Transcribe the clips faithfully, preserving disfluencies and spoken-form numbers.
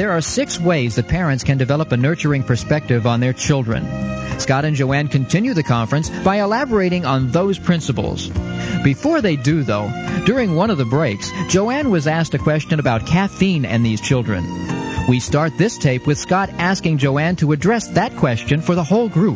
There are six ways that parents can develop a nurturing perspective on their children. Scott and Joanne continue the conference by elaborating on those principles. Before they do, though, during one of the breaks, Joanne was asked a question about caffeine and these children. We start this tape with Scott asking Joanne to address that question for the whole group.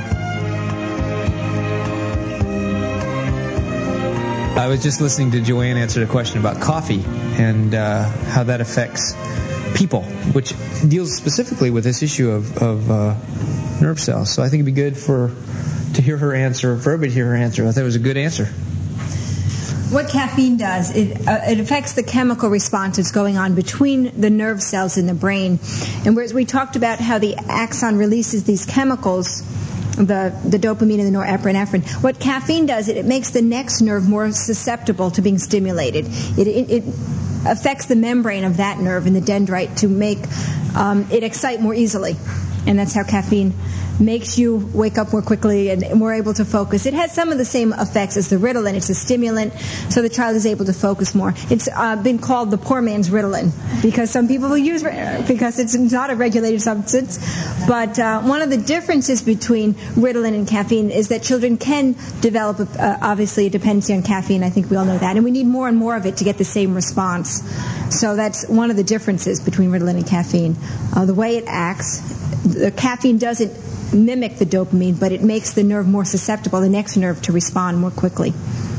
I was just listening to Joanne answer a question about coffee and uh, how that affects people, which deals specifically with this issue of, of uh, nerve cells. So I think it'd be good for to hear her answer, for everybody to hear her answer. I thought it was a good answer. What caffeine does, it, uh, it affects the chemical responses going on between the nerve cells in the brain. And whereas we talked about how the axon releases these chemicals, the, the dopamine and the norepinephrine, what caffeine does, it, it makes the next nerve more susceptible to being stimulated. It, it, it affects the membrane of that nerve in the dendrite to make um, it excite more easily. And that's how caffeine makes you wake up more quickly and more able to focus. It has some of the same effects as the Ritalin. It's a stimulant, so the child is able to focus more. It's uh, been called the poor man's Ritalin because some people will use it because it's not a regulated substance. But uh, one of the differences between Ritalin and caffeine is that children can develop, uh, obviously, a dependency on caffeine. I think we all know that. And we need more and more of it to get the same response. So that's one of the differences between Ritalin and caffeine. Uh, the way it acts, the caffeine doesn't mimic the dopamine, but it makes the nerve more susceptible, the next nerve, to respond more quickly.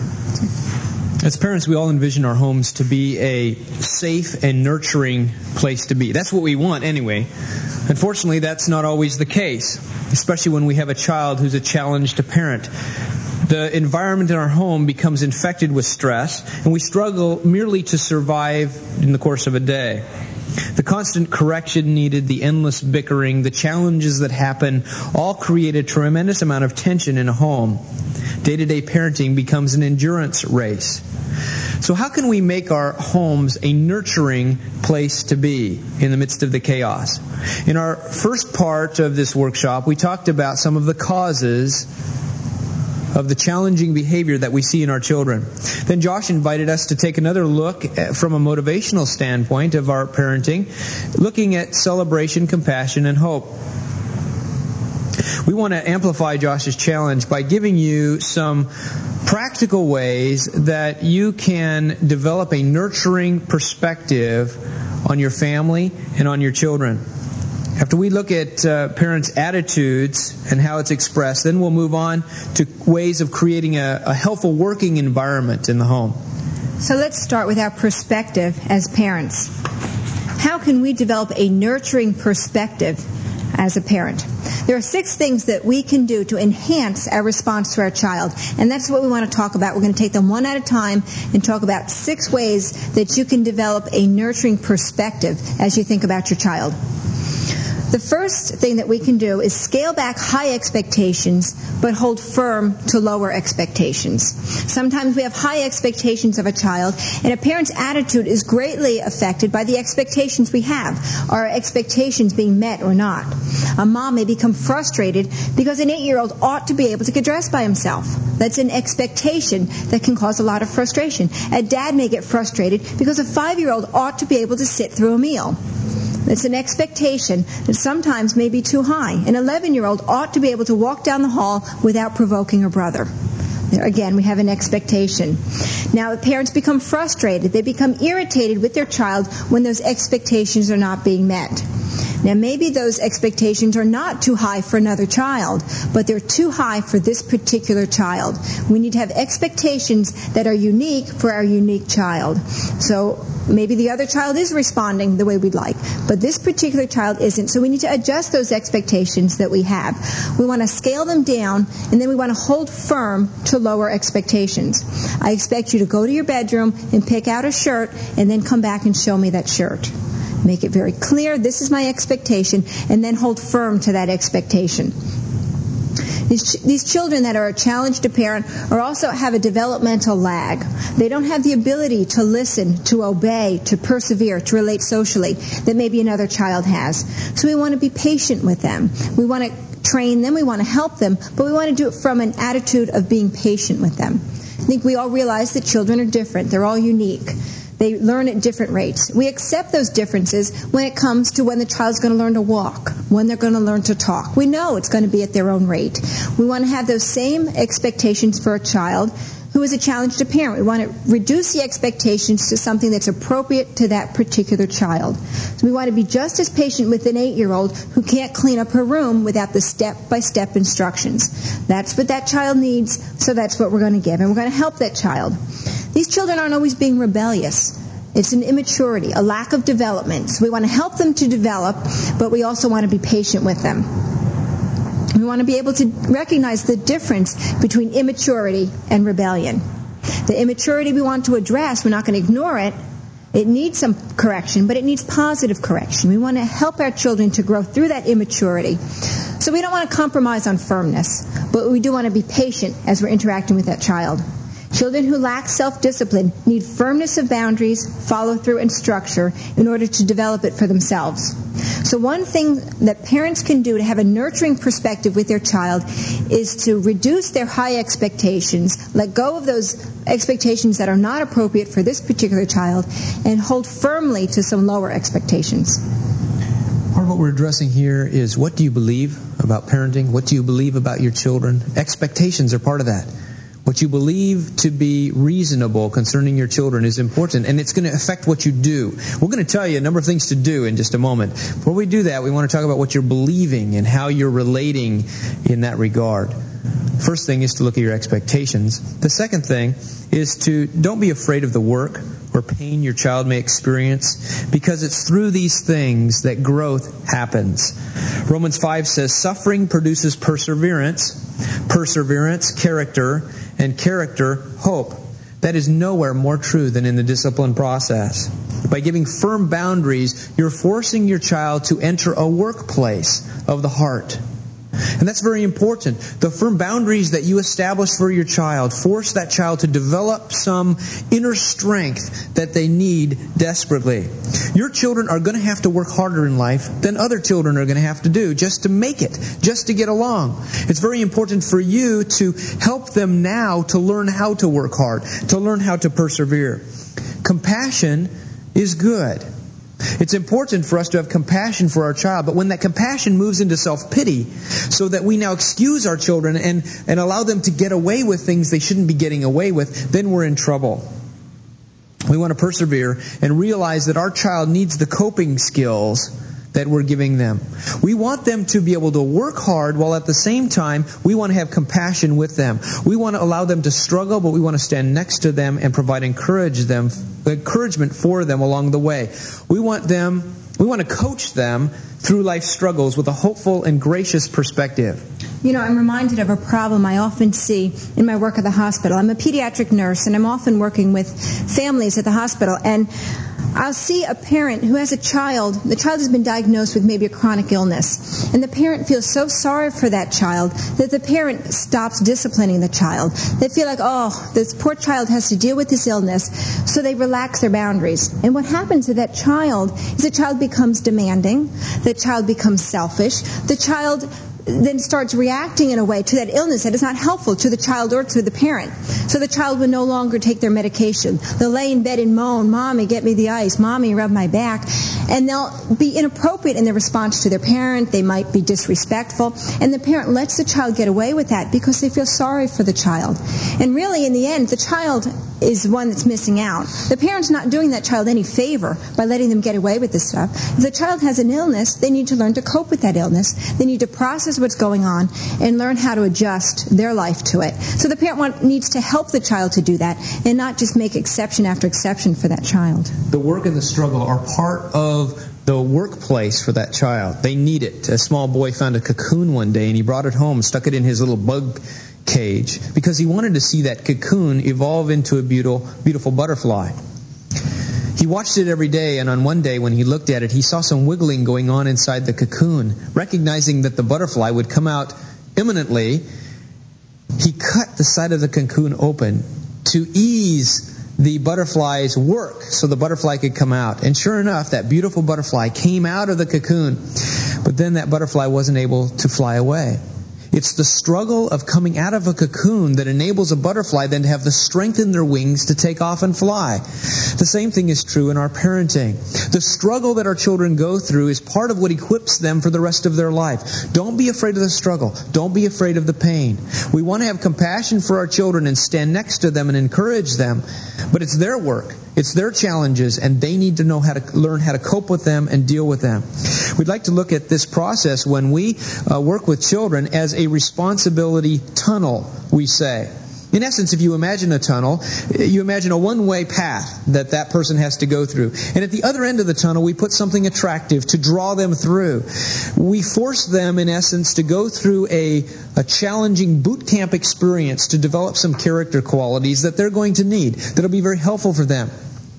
As parents, we all envision our homes to be a safe and nurturing place to be. That's what we want anyway. Unfortunately, that's not always the case, especially when we have a child who's a challenge to parent. The environment in our home becomes infected with stress, and we struggle merely to survive in the course of a day. The constant correction needed, the endless bickering, the challenges that happen all create a tremendous amount of tension in a home. Day-to-day parenting becomes an endurance race. So how can we make our homes a nurturing place to be in the midst of the chaos? In our first part of this workshop, we talked about some of the causes of the challenging behavior that we see in our children. Then Josh invited us to take another look at, from a motivational standpoint of our parenting, looking at celebration, compassion, and hope. We want to amplify Josh's challenge by giving you some practical ways that you can develop a nurturing perspective on your family and on your children. After we look at uh, parents' attitudes and how it's expressed, then we'll move on to ways of creating a, a helpful working environment in the home. So let's start with our perspective as parents. How can we develop a nurturing perspective as a parent? There are six things that we can do to enhance our response to our child, and that's what we want to talk about. We're going to take them one at a time and talk about six ways that you can develop a nurturing perspective as you think about your child. The first thing that we can do is scale back high expectations, but hold firm to lower expectations. Sometimes we have high expectations of a child, and a parent's attitude is greatly affected by the expectations we have. Are expectations being met or not? A mom may become frustrated because an eight-year-old ought to be able to get dressed by himself. That's an expectation that can cause a lot of frustration. A dad may get frustrated because a five-year-old ought to be able to sit through a meal. It's an expectation that sometimes may be too high. An eleven-year-old ought to be able to walk down the hall without provoking her brother. There again, we have an expectation. Now, the parents become frustrated. They become irritated with their child when those expectations are not being met. Now, maybe those expectations are not too high for another child, but they're too high for this particular child. We need to have expectations that are unique for our unique child. So maybe the other child is responding the way we'd like, but this particular child isn't. So we need to adjust those expectations that we have. We want to scale them down, and then we want to hold firm to lower expectations. I expect you to go to your bedroom and pick out a shirt and then come back and show me that shirt. Make it very clear, this is my expectation, and then hold firm to that expectation. These, ch- these children that are a challenge to parent or also have a developmental lag. They don't have the ability to listen, to obey, to persevere, to relate socially that maybe another child has. So we want to be patient with them. We want to train them, we want to help them, but we want to do it from an attitude of being patient with them. I think we all realize that children are different. They're all unique. They learn at different rates. We accept those differences when it comes to when the child's going to learn to walk, when they're going to learn to talk. We know it's going to be at their own rate. We want to have those same expectations for a child who is a challenged parent. We want to reduce the expectations to something that's appropriate to that particular child. So we want to be just as patient with an eight-year-old who can't clean up her room without the step-by-step instructions. That's what that child needs, so that's what we're going to give. And we're going to help that child. These children aren't always being rebellious. It's an immaturity, a lack of development. So we want to help them to develop, but we also want to be patient with them. We want to be able to recognize the difference between immaturity and rebellion. The immaturity we want to address, we're not going to ignore it. It needs some correction, but it needs positive correction. We want to help our children to grow through that immaturity. So we don't want to compromise on firmness, but we do want to be patient as we're interacting with that child. Children who lack self-discipline need firmness of boundaries, follow-through, and structure in order to develop it for themselves. So one thing that parents can do to have a nurturing perspective with their child is to reduce their high expectations, let go of those expectations that are not appropriate for this particular child, and hold firmly to some lower expectations. Part of what we're addressing here is, what do you believe about parenting? What do you believe about your children? Expectations are part of that. What you believe to be reasonable concerning your children is important, and it's going to affect what you do. We're going to tell you a number of things to do in just a moment. Before we do that, we want to talk about what you're believing and how you're relating in that regard. First thing is to look at your expectations. The second thing is to don't be afraid of the work or pain your child may experience, because it's through these things that growth happens. Romans five says, suffering produces perseverance, perseverance, character, and character, hope. That is nowhere more true than in the discipline process. By giving firm boundaries, you're forcing your child to enter a workplace of the heart. And that's very important. The firm boundaries that you establish for your child force that child to develop some inner strength that they need desperately. Your children are going to have to work harder in life than other children are going to have to do just to make it, just to get along. It's very important for you to help them now to learn how to work hard, to learn how to persevere. Compassion is good. It's important for us to have compassion for our child, but when that compassion moves into self-pity, so that we now excuse our children and, and allow them to get away with things they shouldn't be getting away with, then we're in trouble. We want to persevere and realize that our child needs the coping skills that we're giving them. We want them to be able to work hard, while at the same time we want to have compassion with them. We want to allow them to struggle, but we want to stand next to them and provide encourage them, encouragement for them along the way. We want them, we want to coach them through life's struggles with a hopeful and gracious perspective. You know, I'm reminded of a problem I often see in my work at the hospital. I'm a pediatric nurse, and I'm often working with families at the hospital, and I'll see a parent who has a child. The child has been diagnosed with maybe a chronic illness, and the parent feels so sorry for that child that the parent stops disciplining the child. They feel like, oh, this poor child has to deal with this illness, so they relax their boundaries. And what happens to that child is the child becomes demanding, the child becomes selfish, the child then starts reacting in a way to that illness that is not helpful to the child or to the parent. So the child will no longer take their medication. They'll lay in bed and moan, Mommy, get me the ice. Mommy, rub my back. And they'll be inappropriate in their response to their parent. They might be disrespectful. And the parent lets the child get away with that because they feel sorry for the child. And really, in the end, the child is the one that's missing out. The parent's not doing that child any favor by letting them get away with this stuff. If the child has an illness, they need to learn to cope with that illness. They need to process what's going on and learn how to adjust their life to it. So the parent want, needs to help the child to do that and not just make exception after exception for that child. The work and the struggle are part of the workplace for that child. They need it. A small boy found a cocoon one day, and he brought it home, stuck it in his little bug cage, because he wanted to see that cocoon evolve into a beautiful, beautiful butterfly. He watched it every day, and on one day when he looked at it, he saw some wiggling going on inside the cocoon. Recognizing that the butterfly would come out imminently, he cut the side of the cocoon open to ease the butterfly's work so the butterfly could come out. And sure enough, that beautiful butterfly came out of the cocoon. But then that butterfly wasn't able to fly away. It's the struggle of coming out of a cocoon that enables a butterfly then to have the strength in their wings to take off and fly. The same thing is true in our parenting. The struggle that our children go through is part of what equips them for the rest of their life. Don't be afraid of the struggle. Don't be afraid of the pain. We want to have compassion for our children and stand next to them and encourage them, but it's their work. It's their challenges, and they need to know how to learn how to cope with them and deal with them. We'd like to look at this process when we uh, work with children as a responsibility tunnel, we say. In essence, if you imagine a tunnel, you imagine a one-way path that that person has to go through. And at the other end of the tunnel, we put something attractive to draw them through. We force them, in essence, to go through a, a challenging boot camp experience to develop some character qualities that they're going to need, that'll be very helpful for them.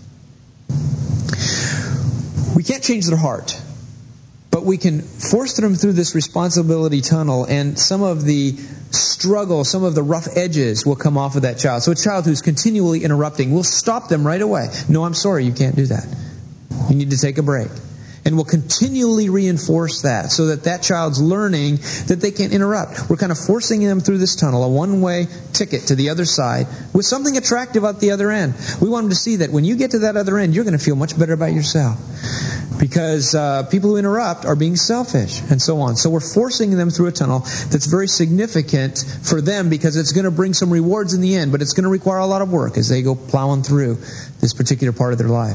We can't change their heart, but we can force them through this responsibility tunnel, and some of the struggle, some of the rough edges will come off of that child. So a child who's continually interrupting, we'll stop them right away. No, I'm sorry, you can't do that. You need to take a break. And we'll continually reinforce that so that that child's learning that they can't interrupt. We're kind of forcing them through this tunnel, a one-way ticket to the other side, with something attractive at the other end. We want them to see that when you get to that other end, you're going to feel much better about yourself. Because uh, people who interrupt are being selfish, and so on. So we're forcing them through a tunnel that's very significant for them because it's going to bring some rewards in the end, but it's going to require a lot of work as they go plowing through this particular part of their life.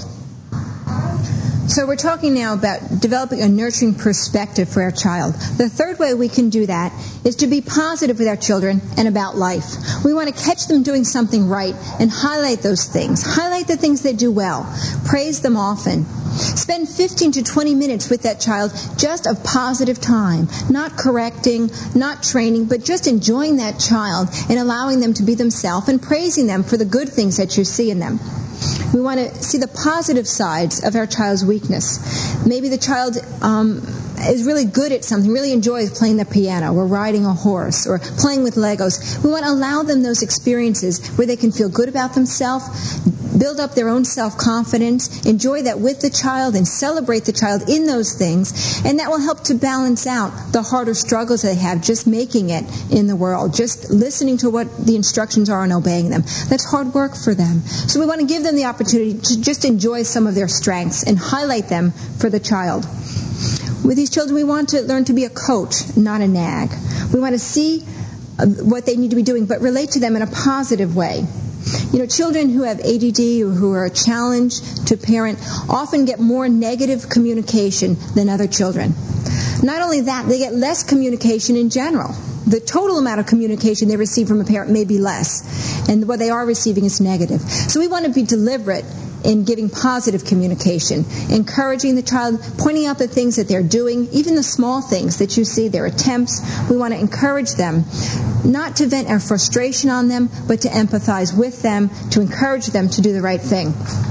So we're talking now about developing a nurturing perspective for our child. The third way we can do that is to be positive with our children and about life. We want to catch them doing something right and highlight those things. Highlight the things they do well. Praise them often. Spend fifteen to twenty minutes with that child just of positive time. Not correcting, not training, but just enjoying that child and allowing them to be themselves and praising them for the good things that you see in them. We want to see the positive sides of our child's weakness. Maybe the child um, is really good at something, really enjoys playing the piano or riding a horse or playing with Legos. We want to allow them those experiences where they can feel good about themselves, build up their own self-confidence, enjoy that with the child and celebrate the child in those things. And that will help to balance out the harder struggles they have just making it in the world, just listening to what the instructions are and obeying them. That's hard work for them. So we want to give them the opportunity to just enjoy some of their strengths and highlight them for the child. With these children, we want to learn to be a coach, not a nag. We want to see what they need to be doing, but relate to them in a positive way. You know, children who have A D D or who are a challenge to parent often get more negative communication than other children. Not only that, they get less communication in general. The total amount of communication they receive from a parent may be less, and what they are receiving is negative. So we want to be deliberate in giving positive communication, encouraging the child, pointing out the things that they're doing, even the small things that you see, their attempts. We want to encourage them, not to vent our frustration on them, but to empathize with them, to encourage them to do the right thing.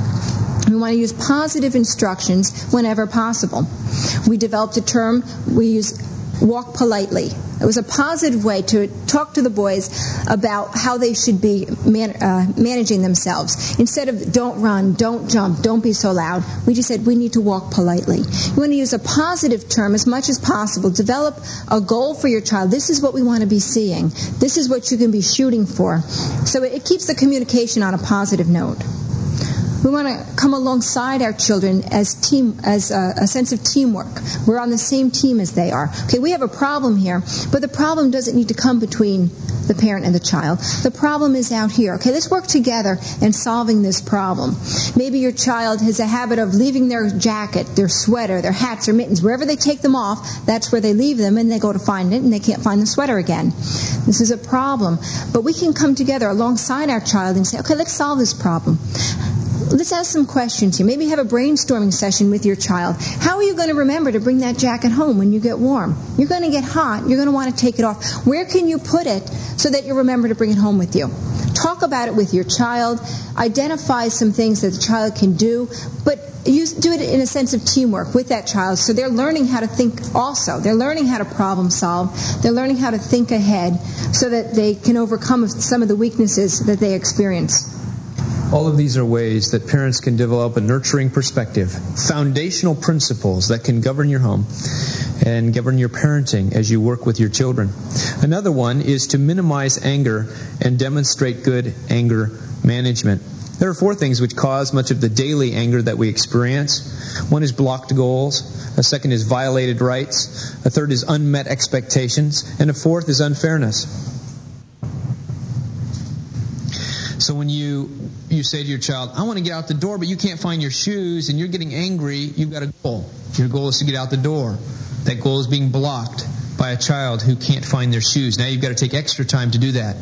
We want to use positive instructions whenever possible. We developed a term, we use walk politely. It was a positive way to talk to the boys about how they should be man, uh, managing themselves. Instead of don't run, don't jump, don't be so loud, we just said we need to walk politely. You want to use a positive term as much as possible. Develop a goal for your child. This is what we want to be seeing. This is what you can be shooting for. So it keeps the communication on a positive note. We want to come alongside our children as team, as a, a sense of teamwork. We're on the same team as they are. Okay, we have a problem here, but the problem doesn't need to come between the parent and the child. The problem is out here. Okay, let's work together in solving this problem. Maybe your child has a habit of leaving their jacket, their sweater, their hats or mittens. Wherever they take them off, that's where they leave them, and they go to find it, and they can't find the sweater again. This is a problem. But we can come together alongside our child and say, okay, let's solve this problem. Let's ask some questions here. Maybe have a brainstorming session with your child. How are you going to remember to bring that jacket home when you get warm? You're going to get hot. You're going to want to take it off. Where can you put it so that you remember to bring it home with you? Talk about it with your child. Identify some things that the child can do, but use, do it in a sense of teamwork with that child. So they're learning how to think also. They're learning how to problem solve. They're learning how to think ahead so that they can overcome some of the weaknesses that they experience. All of these are ways that parents can develop a nurturing perspective, foundational principles that can govern your home and govern your parenting as you work with your children. Another one is to minimize anger and demonstrate good anger management. There are four things which cause much of the daily anger that we experience. One is blocked goals. A second is violated rights. A third is unmet expectations. And a fourth is unfairness. So when you you say to your child, I want to get out the door, but you can't find your shoes, and you're getting angry, you've got a goal. Your goal is to get out the door. That goal is being blocked by a child who can't find their shoes. Now you've got to take extra time to do that.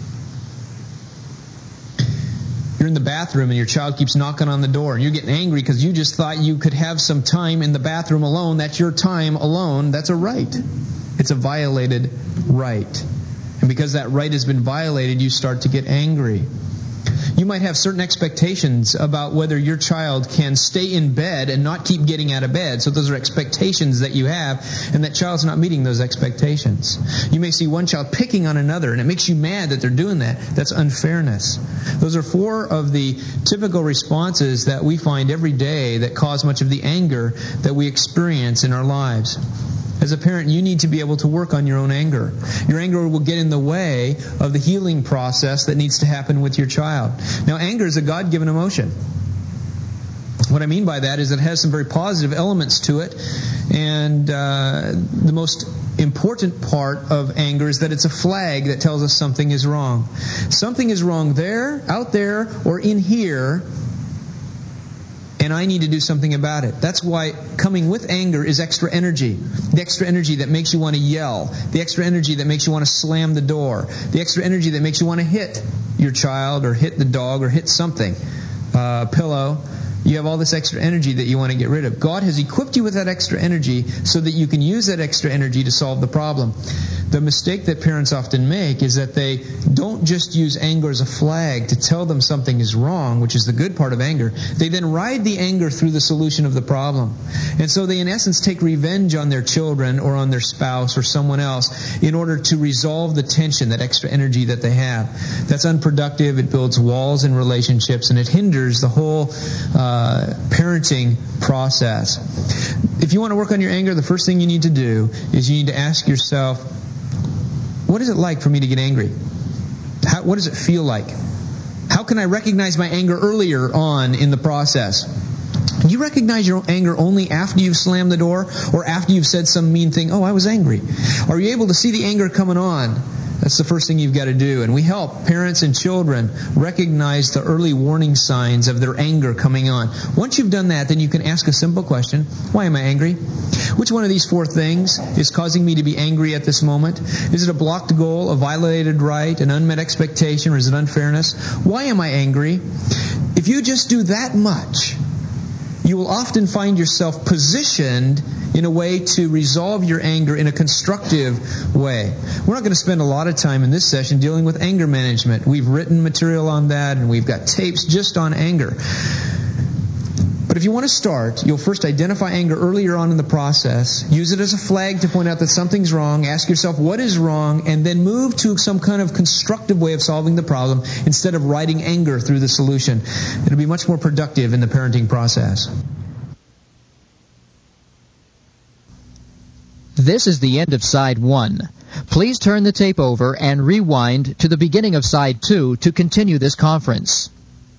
You're in the bathroom and your child keeps knocking on the door, and you're getting angry because you just thought you could have some time in the bathroom alone. That's your time alone. That's a right. It's a violated right. And because that right has been violated, you start to get angry. You might have certain expectations about whether your child can stay in bed and not keep getting out of bed. So those are expectations that you have, and that child's not meeting those expectations. You may see one child picking on another, and it makes you mad that they're doing that. That's unfairness. Those are four of the typical responses that we find every day that cause much of the anger that we experience in our lives. As a parent, you need to be able to work on your own anger. Your anger will get in the way of the healing process that needs to happen with your child. Now, anger is a God-given emotion. What I mean by that is it has some very positive elements to it. And uh, the most important part of anger is that it's a flag that tells us something is wrong. Something is wrong there, out there, or in here, and I need to do something about it. That's why coming with anger is extra energy. The extra energy that makes you want to yell. The extra energy that makes you want to slam the door. The extra energy that makes you want to hit your child or hit the dog or hit something. Uh, a pillow. You have all this extra energy that you want to get rid of. God has equipped you with that extra energy so that you can use that extra energy to solve the problem. The mistake that parents often make is that they don't just use anger as a flag to tell them something is wrong, which is the good part of anger. They then ride the anger through the solution of the problem. And so they, in essence, take revenge on their children or on their spouse or someone else in order to resolve the tension, that extra energy that they have. That's unproductive. It builds walls in relationships, and it hinders the whole uh, parenting process. If you want to work on your anger, the first thing you need to do is you need to ask yourself, what is it like for me to get angry? How, what does it feel like? How can I recognize my anger earlier on in the process? You recognize your anger only after you've slammed the door or after you've said some mean thing. Oh, I was angry. Are you able to see the anger coming on? That's the first thing you've got to do. And we help parents and children recognize the early warning signs of their anger coming on. Once you've done that, then you can ask a simple question. Why am I angry? Which one of these four things is causing me to be angry at this moment? Is it a blocked goal, a violated right, an unmet expectation, or is it unfairness? Why am I angry? If you just do that much, you will often find yourself positioned in a way to resolve your anger in a constructive way. We're not going to spend a lot of time in this session dealing with anger management. We've written material on that, and we've got tapes just on anger. But if you want to start, you'll first identify anger earlier on in the process, use it as a flag to point out that something's wrong, ask yourself what is wrong, and then move to some kind of constructive way of solving the problem instead of riding anger through the solution. It'll be much more productive in the parenting process. This is the end of side one. Please turn the tape over and rewind to the beginning of side two to continue this conference.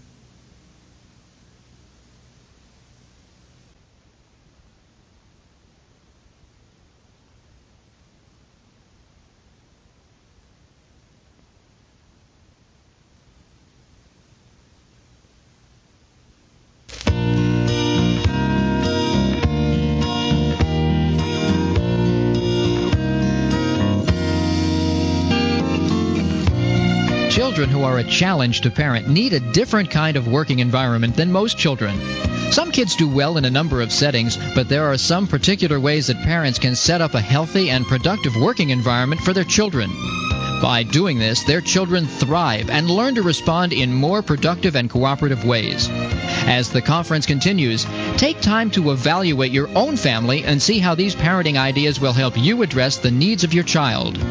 Children who are a challenge to parent need a different kind of working environment than most children. Some kids do well in a number of settings, but there are some particular ways that parents can set up a healthy and productive working environment for their children. By doing this, their children thrive and learn to respond in more productive and cooperative ways. As the conference continues, take time to evaluate your own family and see how these parenting ideas will help you address the needs of your child.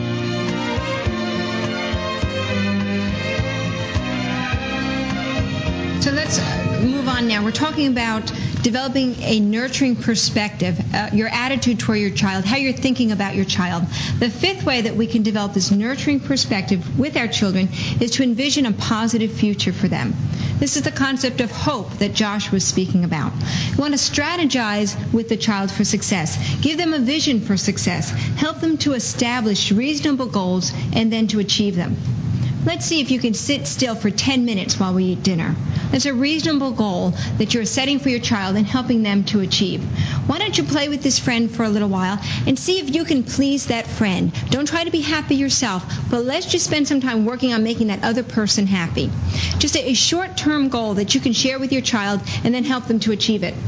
now, we're talking about developing a nurturing perspective, uh, your attitude toward your child, how you're thinking about your child. The fifth way that we can develop this nurturing perspective with our children is to envision a positive future for them. This is the concept of hope that Josh was speaking about. You want to strategize with the child for success. Give them a vision for success. Help them to establish reasonable goals and then to achieve them. Let's see if you can sit still for ten minutes while we eat dinner. That's a reasonable goal that you're setting for your child and helping them to achieve. Why don't you play with this friend for a little while and see if you can please that friend. Don't try to be happy yourself, but let's just spend some time working on making that other person happy. Just a, a short-term goal that you can share with your child and then help them to achieve it.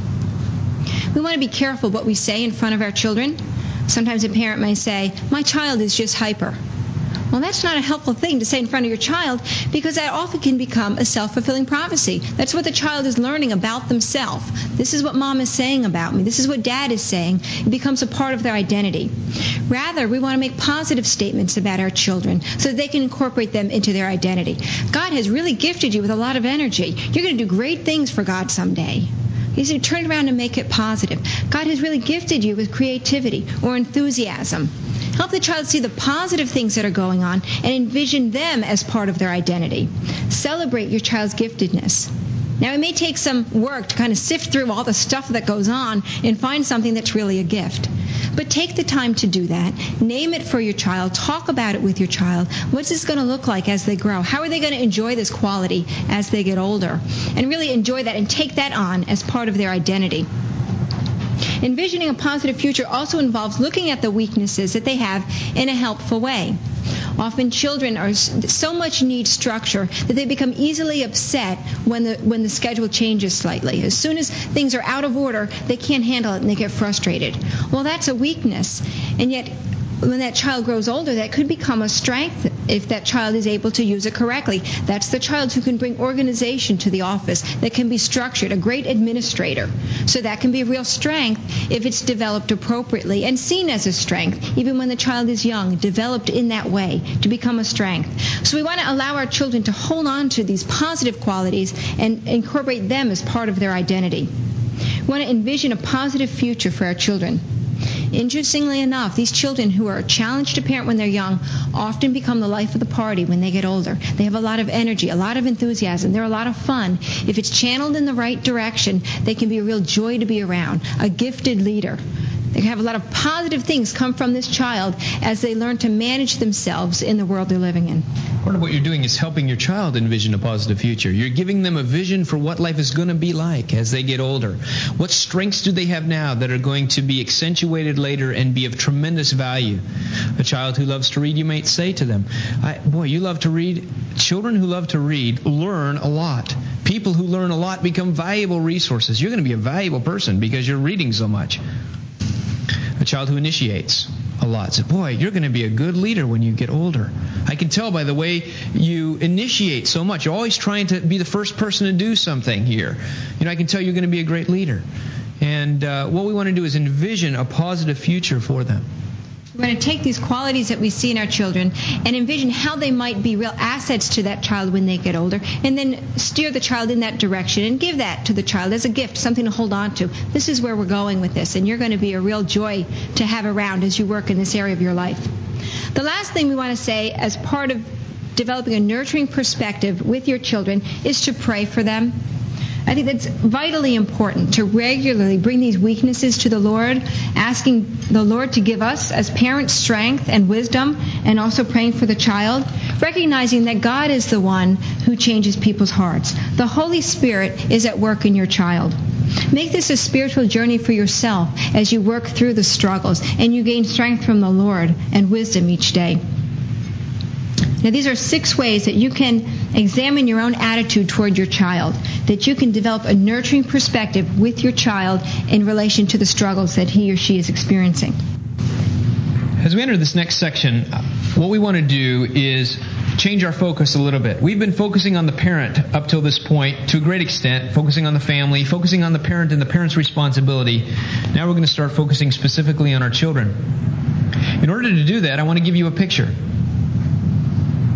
We want to be careful what we say in front of our children. Sometimes a parent may say, "My child is just hyper." Well, that's not a helpful thing to say in front of your child, because that often can become a self-fulfilling prophecy. That's what the child is learning about themselves. This is what mom is saying about me. This is what dad is saying. It becomes a part of their identity. Rather, we want to make positive statements about our children so that they can incorporate them into their identity. God has really gifted you with a lot of energy. You're going to do great things for God someday. You see, turn around and make it positive. God has really gifted you with creativity or enthusiasm. Help the child see the positive things that are going on and envision them as part of their identity. Celebrate your child's giftedness. Now, it may take some work to kind of sift through all the stuff that goes on and find something that's really a gift. But take the time to do that. Name it for your child. Talk about it with your child. What's this going to look like as they grow? How are they going to enjoy this quality as they get older? And really enjoy that and take that on as part of their identity. Envisioning a positive future also involves looking at the weaknesses that they have in a helpful way. Often children are so much need structure that they become easily upset when the when the schedule changes slightly. As soon as things are out of order, they can't handle it and they get frustrated. Well, that's a weakness. And yet, when that child grows older, that could become a strength if that child is able to use it correctly. That's the child who can bring organization to the office, that can be structured, a great administrator. So that can be a real strength if it's developed appropriately and seen as a strength, even when the child is young, developed in that way to become a strength. So we want to allow our children to hold on to these positive qualities and incorporate them as part of their identity. We want to envision a positive future for our children. Interestingly enough, these children who are challenged to parent when they're young often become the life of the party when they get older. They have a lot of energy, a lot of enthusiasm. They're a lot of fun. If it's channeled in the right direction, they can be a real joy to be around, a gifted leader. They have a lot of positive things come from this child as they learn to manage themselves in the world they're living in. Part of what you're doing is helping your child envision a positive future. You're giving them a vision for what life is going to be like as they get older. What strengths do they have now that are going to be accentuated later and be of tremendous value? A child who loves to read, you might say to them, I, boy, you love to read. Children who love to read learn a lot. People who learn a lot become valuable resources. You're going to be a valuable person because you're reading so much. A child who initiates a lot says, boy, you're going to be a good leader when you get older. I can tell by the way you initiate so much. You're always trying to be the first person to do something here. You know, I can tell you're going to be a great leader. And uh, what we want to do is envision a positive future for them. We're going to take these qualities that we see in our children and envision how they might be real assets to that child when they get older, and then steer the child in that direction and give that to the child as a gift, something to hold on to. This is where we're going with this, and you're going to be a real joy to have around as you work in this area of your life. The last thing we want to say as part of developing a nurturing perspective with your children is to pray for them. I think that's vitally important to regularly bring these weaknesses to the Lord, asking the Lord to give us as parents strength and wisdom, and also praying for the child, recognizing that God is the one who changes people's hearts. The Holy Spirit is at work in your child. Make this a spiritual journey for yourself as you work through the struggles and you gain strength from the Lord and wisdom each day. Now, these are six ways that you can examine your own attitude toward your child, that you can develop a nurturing perspective with your child in relation to the struggles that he or she is experiencing. As we enter this next section, what we want to do is change our focus a little bit. We've been focusing on the parent up till this point to a great extent, focusing on the family, focusing on the parent and the parent's responsibility. Now we're going to start focusing specifically on our children. In order to do that, I want to give you a picture.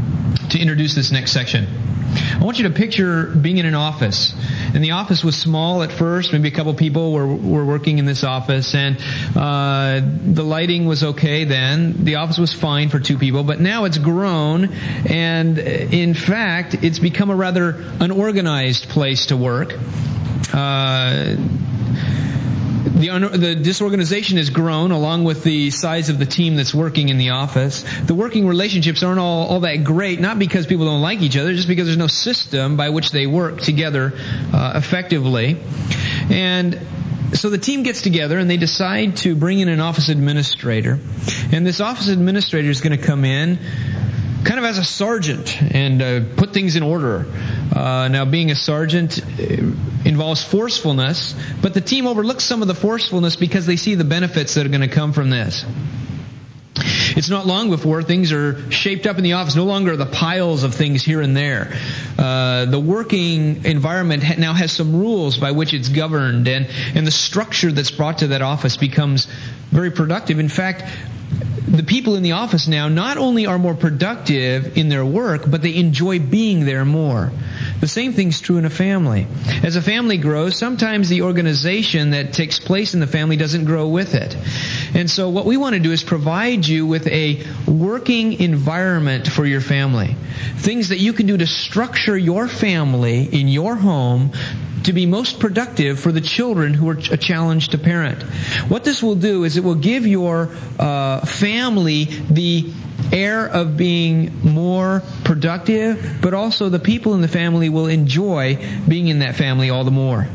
to introduce this next section. I want you to picture being in an office. And the office was small at first. Maybe a couple people were, were working in this office. And uh, the lighting was okay then. The office was fine for two people. But now it's grown. And in fact, it's become a rather unorganized place to work. Uh... The, un- the disorganization has grown along with the size of the team that's working in the office. The working relationships aren't all, all that great, not because people don't like each other, just because there's no system by which they work together uh, effectively. And so the team gets together and they decide to bring in an office administrator. And this office administrator is going to come in kind of as a sergeant and uh, put things in order. Uh, now, being a sergeant involves forcefulness, but the team overlooks some of the forcefulness because they see the benefits that are going to come from this. It's not long before things are shaped up in the office. No longer are the piles of things here and there. Uh, the working environment ha- now has some rules by which it's governed, and, and the structure that's brought to that office becomes very productive. In fact, the people in the office now not only are more productive in their work, but they enjoy being there more. The same thing's true in a family. As a family grows, sometimes the organization that takes place in the family doesn't grow with it. And so what we want to do is provide you with a working environment for your family. Things that you can do to structure your family in your home to be most productive for the children who are a challenge to parent. What this will do is it will give your uh, family the air of being more productive, but also the people in the family will enjoy being in that family all the more.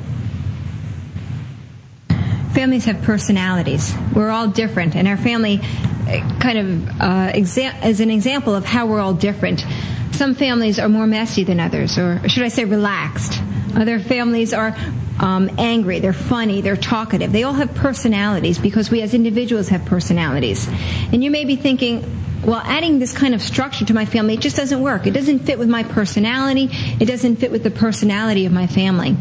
Families have personalities. We're all different, and our family kind of uh, exa- is an example of how we're all different. Some families are more messy than others, or should I say relaxed. Other families are um, angry, they're funny, they're talkative. They all have personalities because we as individuals have personalities. And you may be thinking, well, adding this kind of structure to my family, it just doesn't work. It doesn't fit with my personality. It doesn't fit with the personality of my family.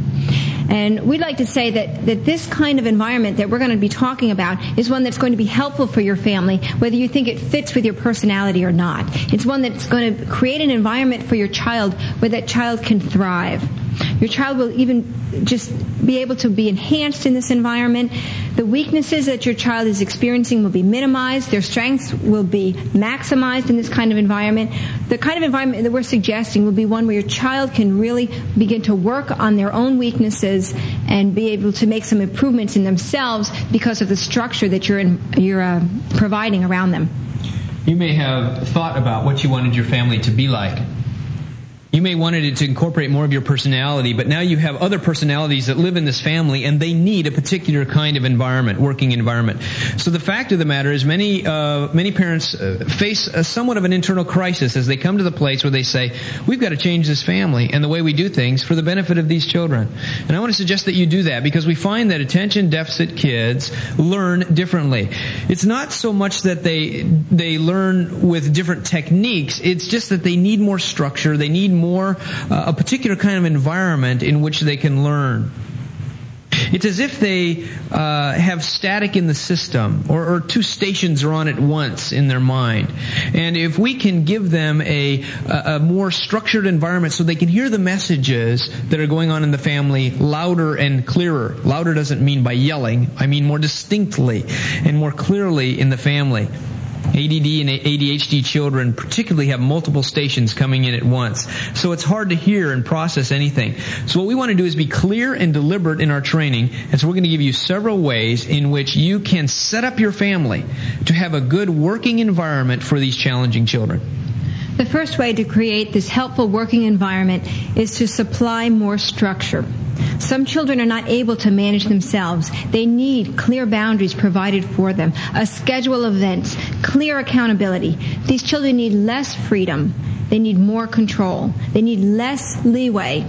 And we'd like to say that, that this kind of environment that we're going to be talking about is one that's going to be helpful for your family, whether you think it fits with your personality or not. It's one that's going to create an environment for your child where that child can thrive. Your child will even just be able to be enhanced in this environment. The weaknesses that your child is experiencing will be minimized. Their strengths will be maximized in this kind of environment. The kind of environment that we're suggesting will be one where your child can really begin to work on their own weaknesses and be able to make some improvements in themselves because of the structure that you're in, you're uh, providing around them. You may have thought about what you wanted your family to be like. You may wanted it to incorporate more of your personality, but now you have other personalities that live in this family, and they need a particular kind of environment, working environment. So the fact of the matter is many uh, many parents uh, face a somewhat of an internal crisis as they come to the place where they say, we've got to change this family and the way we do things for the benefit of these children. And I want to suggest that you do that because we find that attention deficit kids learn differently. It's not so much that they they learn with different techniques. It's just that they need more structure. They need more uh, a particular kind of environment in which they can learn. It's as if they uh, have static in the system, or, or two stations are on at once in their mind. And if we can give them a, a, a more structured environment so they can hear the messages that are going on in the family louder and clearer. Louder doesn't mean by yelling. I mean more distinctly and more clearly in the family. A D D and A D H D children particularly have multiple stations coming in at once. So it's hard to hear and process anything. So what we want to do is be clear and deliberate in our training. And so we're going to give you several ways in which you can set up your family to have a good working environment for these challenging children. The first way to create this helpful working environment is to supply more structure. Some children are not able to manage themselves. They need clear boundaries provided for them, a schedule of events, clear accountability. These children need less freedom. They need more control. They need less leeway.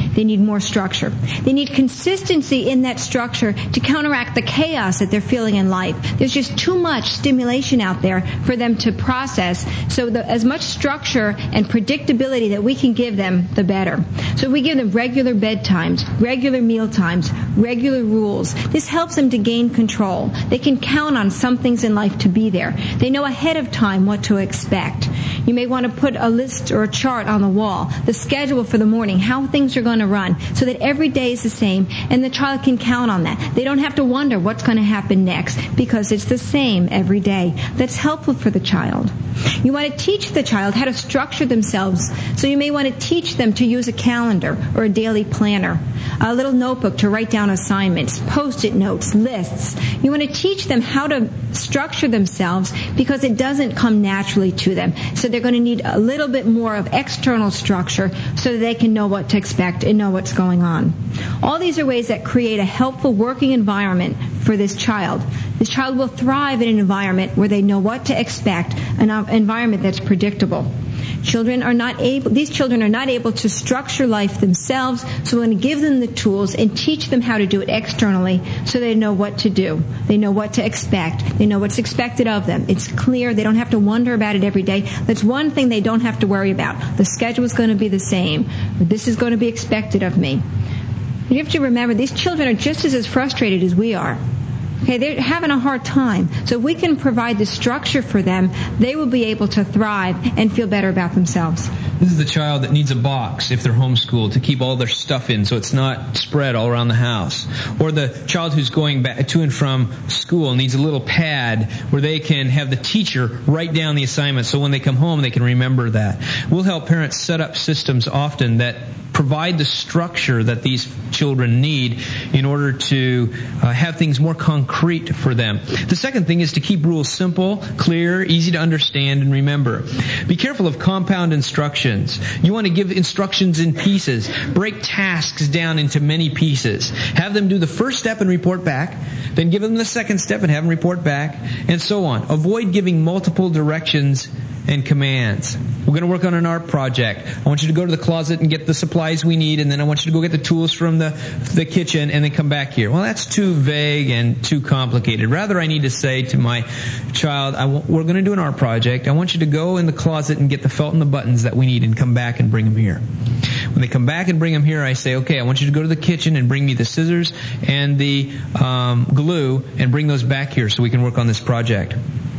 They need more structure. They need consistency in that structure to counteract the chaos that they're feeling in life. There's just too much stimulation out there for them to process. So the, as much structure and predictability that we can give them, the better. So we give them regular bedtimes, regular meal times, regular rules. This helps them to gain control. They can count on some things in life to be there. They know ahead of time what to expect. You may want to put a list or a chart on the wall, the schedule for the morning, how things are going to run, so that every day is the same, and the child can count on that. They don't have to wonder what's going to happen next, because it's the same every day. That's helpful for the child. You want to teach the child how to structure themselves, so you may want to teach them to use a calendar or a daily planner, a little notebook to write down assignments, post-it notes, lists. You want to teach them how to structure themselves, because it doesn't come naturally to them. So they're going to need a little bit more of external structure so that they can know what to expect and know what's going on. All these are ways that create a helpful working environment for this child. This child will thrive in an environment where they know what to expect, an environment that's predictable. Children are not able, these children are not able to structure life themselves, so we're going to give them the tools and teach them how to do it externally so they know what to do. They know what to expect. They know what's expected of them. It's clear. They don't have to wonder about it every day. That's one thing they don't have to worry about. The schedule is going to be the same. This is going to be expected of me. You have to remember, these children are just as, as frustrated as we are. Okay, they're having a hard time. So if we can provide the structure for them, they will be able to thrive and feel better about themselves. This is the child that needs a box if they're homeschooled to keep all their stuff in so it's not spread all around the house. Or the child who's going back to and from school needs a little pad where they can have the teacher write down the assignments so when they come home they can remember that. We'll help parents set up systems often that provide the structure that these children need in order to uh, have things more concrete for them. The second thing is to keep rules simple, clear, easy to understand and remember. Be careful of compound instructions. You want to give instructions in pieces. Break tasks down into many pieces. Have them do the first step and report back. Then give them the second step and have them report back, and so on. Avoid giving multiple directions and commands. We're going to work on an art project. I want you to go to the closet and get the supplies we need, and then I want you to go get the tools from the, the kitchen and then come back here. Well, that's too vague and too complicated. Rather, I need to say to my child, I w- we're going to do an art project. I want you to go in the closet and get the felt and the buttons that we need and come back and bring them here. When they come back and bring them here, I say, okay, I want you to go to the kitchen and bring me the scissors and the um, glue and bring those back here so we can work on this project.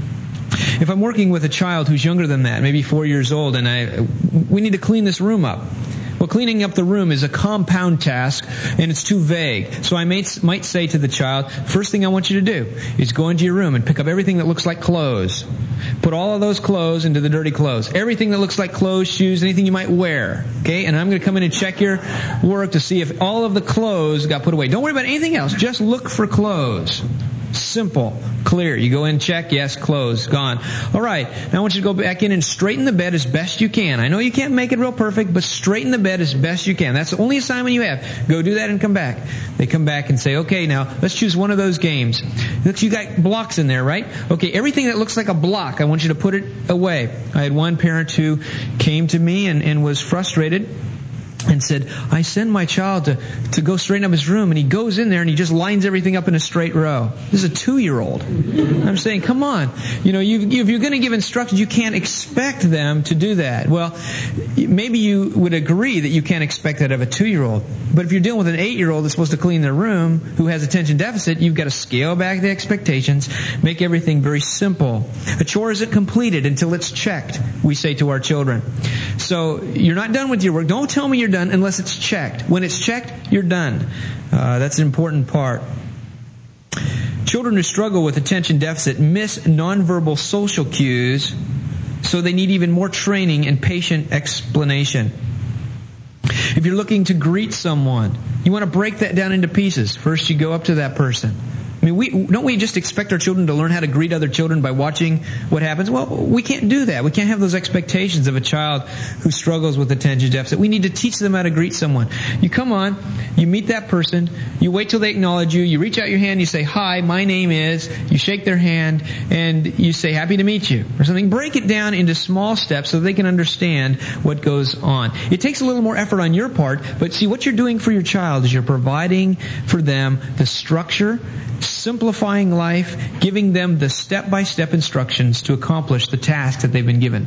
If I'm working with a child who's younger than that, maybe four years old, and I we need to clean this room up. Well, cleaning up the room is a compound task, and it's too vague. So I might, might say to the child, first thing I want you to do is go into your room and pick up everything that looks like clothes. Put all of those clothes into the dirty clothes. Everything that looks like clothes, shoes, anything you might wear. Okay? And I'm going to come in and check your work to see if all of the clothes got put away. Don't worry about anything else. Just look for clothes. Simple, clear. You go in, check, yes, closed, gone. All right, now I want you to go back in and straighten the bed as best you can. I know you can't make it real perfect, but straighten the bed as best you can. That's the only assignment you have. Go do that and come back. They come back and say, okay, now let's choose one of those games. Look, you got blocks in there, right? Okay, everything that looks like a block, I want you to put it away. I had one parent who came to me and, and was frustrated and said, I send my child to, to go straighten up his room, and he goes in there and he just lines everything up in a straight row. This is a two-year-old. I'm saying, come on. You know, you, if you're going to give instructions, you can't expect them to do that. Well, maybe you would agree that you can't expect that of a two-year-old. But if you're dealing with an eight-year-old that's supposed to clean their room, who has attention deficit, you've got to scale back the expectations, make everything very simple. A chore isn't completed until it's checked, we say to our children. So you're not done with your work. Don't tell me you're done unless it's checked. When it's checked, you're done. Uh, that's an important part. Children who struggle with attention deficit miss nonverbal social cues, so they need even more training and patient explanation. If you're looking to greet someone, you want to break that down into pieces. First, you go up to that person. I mean, we don't we just expect our children to learn how to greet other children by watching what happens? Well, we can't do that. We can't have those expectations of a child who struggles with attention deficit. We need to teach them how to greet someone. You come on, you meet that person, you wait till they acknowledge you, you reach out your hand, you say, "Hi, my name is," you shake their hand, and you say, "Happy to meet you," or something. Break it down into small steps so they can understand what goes on. It takes a little more effort on your part, but see, what you're doing for your child is you're providing for them the structure, simplifying life, giving them the step-by-step instructions to accomplish the task that they've been given.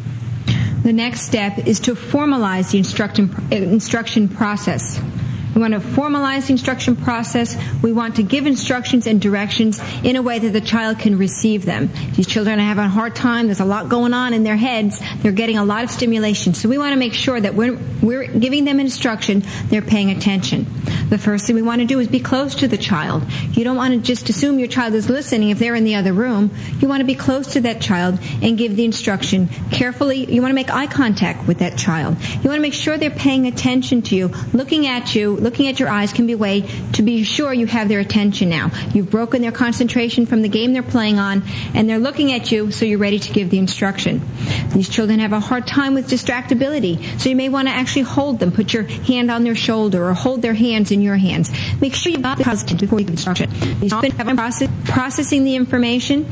The next step is to formalize the instruction, instruction process. We want to formalize the instruction process. We want to give instructions and directions in a way that the child can receive them. These children are having a hard time. There's a lot going on in their heads. They're getting a lot of stimulation. So we want to make sure that when we're giving them instruction, they're paying attention. The first thing we want to do is be close to the child. You don't want to just assume your child is listening if they're in the other room. You want to be close to that child and give the instruction carefully. You want to make eye contact with that child. You want to make sure they're paying attention to you, looking at you. Looking at your eyes can be a way to be sure you have their attention now. You've broken their concentration from the game they're playing on, and they're looking at you, so you're ready to give the instruction. These children have a hard time with distractibility, so you may want to actually hold them. Put your hand on their shoulder or hold their hands in your hands. Make sure you've got the positive before you give instruction. These children have process, processing the information,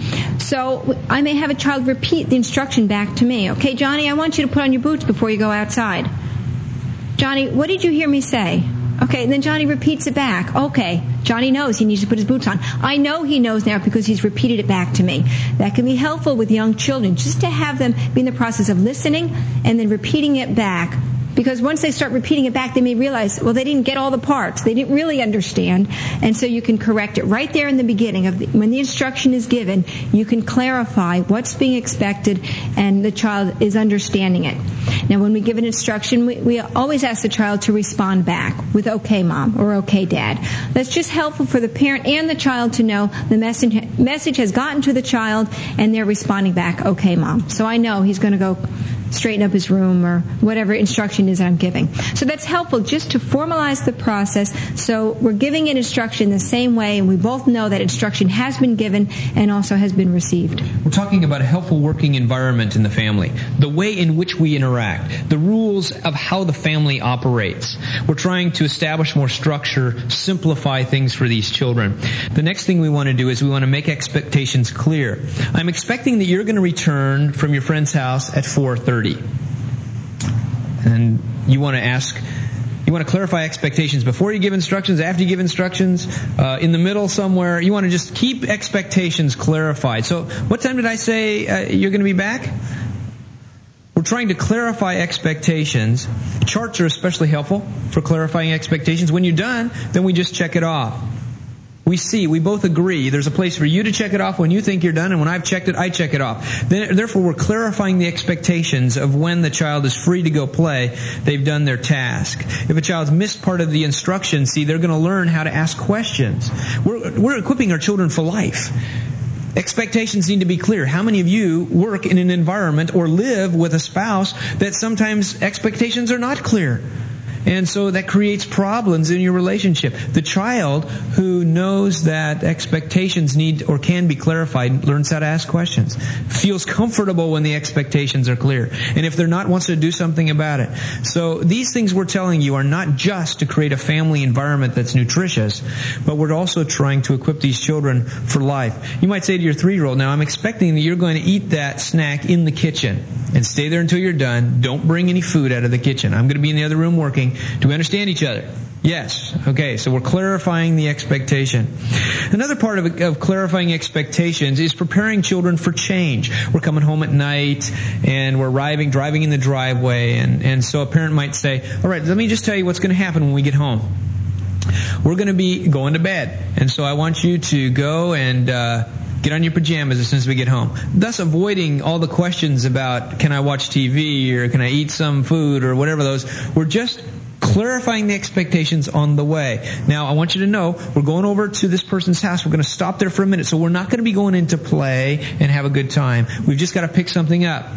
so I may have a child repeat the instruction back to me. "Okay, Johnny, I want you to put on your boots before you go outside." "Johnny, what did you hear me say?" Okay, and then Johnny repeats it back. Okay, Johnny knows he needs to put his boots on. I know he knows now because he's repeated it back to me. That can be helpful with young children, just to have them be in the process of listening and then repeating it back. Because once they start repeating it back, they may realize, well, they didn't get all the parts. They didn't really understand. And so you can correct it right there in the beginning. Of the, when the instruction is given, you can clarify what's being expected and the child is understanding it. Now, when we give an instruction, we, we always ask the child to respond back with "Okay, Mom," or "Okay, Dad." That's just helpful for the parent and the child to know the message, message has gotten to the child and they're responding back, "Okay, Mom." So I know he's going to go straighten up his room or whatever instruction is that I'm giving. So that's helpful just to formalize the process. So we're giving an instruction the same way, and we both know that instruction has been given and also has been received. We're talking about a helpful working environment in the family, the way in which we interact, the rules of how the family operates. We're trying to establish more structure, simplify things for these children. The next thing we want to do is we want to make expectations clear. I'm expecting that you're going to return from your friend's house at four thirty. And you want to ask, you want to clarify expectations before you give instructions, after you give instructions, uh, in the middle somewhere. You want to just keep expectations clarified. So what time did I say uh, you're going to be back? We're trying to clarify expectations. Charts are especially helpful for clarifying expectations. When you're done, then we just check it off. We see, we both agree, there's a place for you to check it off when you think you're done, and when I've checked it, I check it off. Then, therefore, we're clarifying the expectations of when the child is free to go play, they've done their task. If a child's missed part of the instruction, see, they're going to learn how to ask questions. We're, we're equipping our children for life. Expectations need to be clear. How many of you work in an environment or live with a spouse that sometimes expectations are not clear? And so that creates problems in your relationship. The child who knows that expectations need or can be clarified learns how to ask questions, feels comfortable when the expectations are clear, and if they're not, wants to do something about it. So these things we're telling you are not just to create a family environment that's nutritious, but we're also trying to equip these children for life. You might say to your three-year-old, now I'm expecting that you're going to eat that snack in the kitchen and stay there until you're done. Don't bring any food out of the kitchen. I'm going to be in the other room working. Do we understand each other? Yes. Okay, so we're clarifying the expectation. Another part of, of clarifying expectations is preparing children for change. We're coming home at night and we're arriving, driving in the driveway, and, and so a parent might say, all right, let me just tell you what's going to happen when we get home. We're going to be going to bed, and so I want you to go and uh, get on your pajamas as soon as we get home. Thus avoiding all the questions about can I watch T V or can I eat some food or whatever those. We're just clarifying the expectations on the way. Now, I want you to know, we're going over to this person's house. We're going to stop there for a minute. So we're not going to be going into play and have a good time. We've just got to pick something up.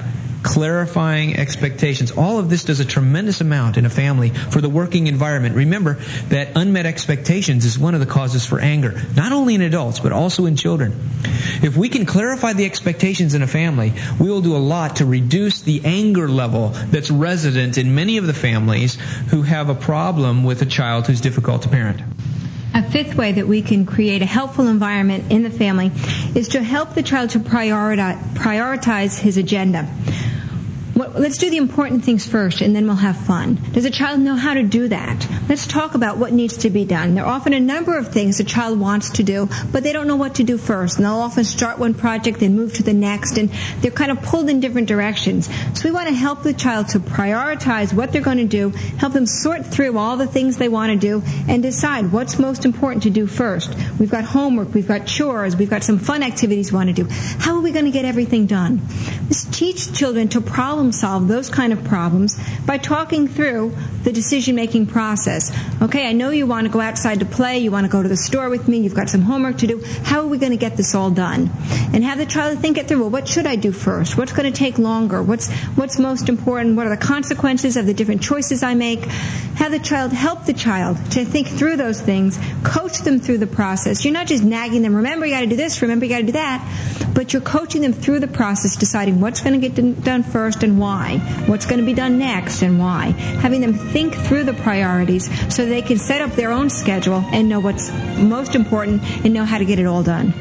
clarifying expectations. All of this does a tremendous amount in a family for the working environment. Remember that unmet expectations is one of the causes for anger, not only in adults, but also in children. If we can clarify the expectations in a family, we will do a lot to reduce the anger level that's resident in many of the families who have a problem with a child who's difficult to parent. A fifth way that we can create a helpful environment in the family is to help the child to prioritize, prioritize his agenda. What, let's do the important things first, and then we'll have fun. Does a child know how to do that? Let's talk about what needs to be done. There are often a number of things a child wants to do, but they don't know what to do first. And they'll often start one project, then move to the next, and they're kind of pulled in different directions. So we want to help the child to prioritize what they're going to do, help them sort through all the things they want to do, and decide what's most important to do first. We've got homework, we've got chores, we've got some fun activities we want to do. How are we going to get everything done? Let's teach children to problem solve those kind of problems by talking through the decision-making process. Okay, I know you want to go outside to play, you want to go to the store with me, you've got some homework to do. How are we going to get this all done? And have the child think it through. Well, what should I do first? What's going to take longer? What's what's most important? What are the consequences of the different choices I make? Have the child help the child to think through those things, coach them through the process. You're not just nagging them, remember you got to do this, remember you got to do that, but you're coaching them through the process, deciding what's going to get done first and why, what's going to be done next and why, having them think through the priorities so they can set up their own schedule and know what's most important and know how to get it all done.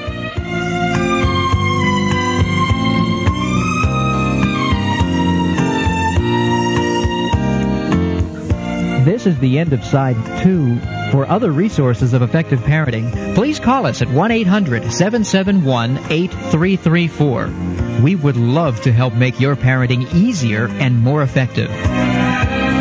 This is the end of side two. For other resources of effective parenting, please call us at one eight hundred seven seven one eight three three four. We would love to help make your parenting easier and more effective.